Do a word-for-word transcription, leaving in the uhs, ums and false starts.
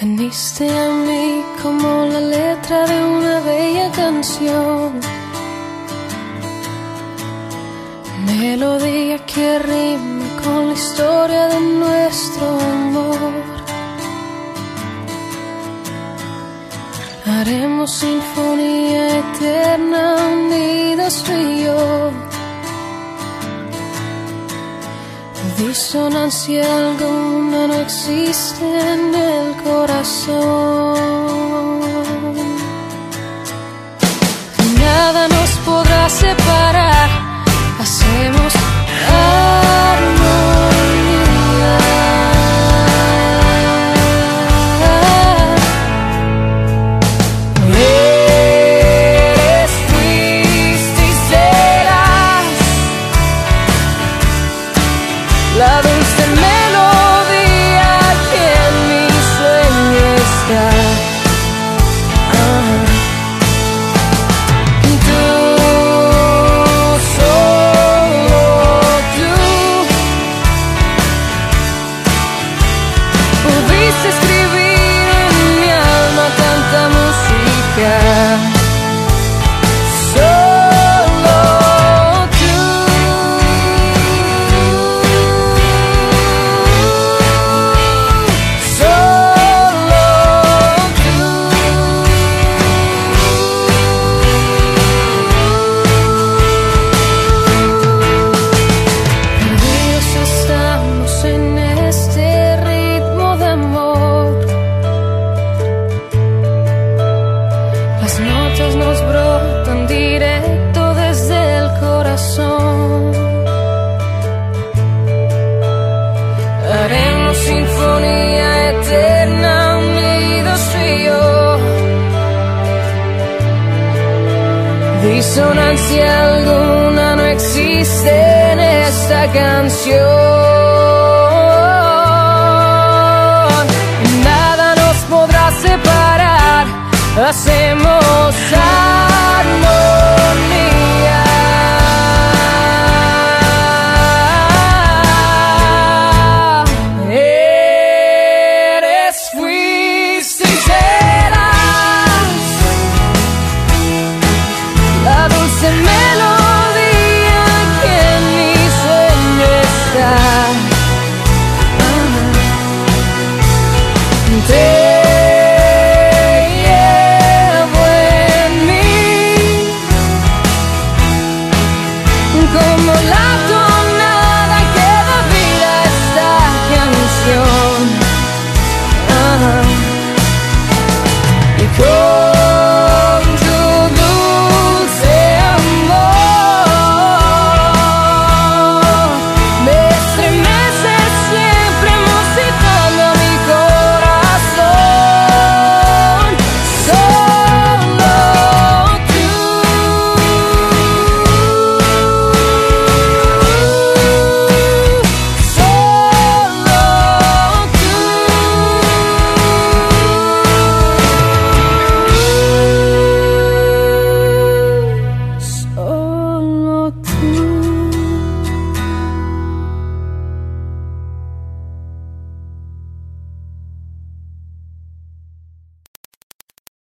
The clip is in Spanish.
Veniste a mí como la letra de una bella canción, melodía que rima con la historia de nuestro amor. Haremos sinfonía eterna unidos tú y yo. Disonancia alguna no existe en el corazón. Nada nos podrá separar. Hacemos armonía. Eres, fuiste y serás la dulce melodía que en mi sueño está. Ah. Tú, solo tú, pudiste escribir en mi alma tanta música. Las notas nos brotan directo desde el corazón. Haremos sinfonía eterna unidos tú y yo. Disonancia alguna no existe en esta canción. Nada nos podrá separar. Hacemos armonía. Eres, fuiste y serás la dulce melodía que en mi sueño está. Te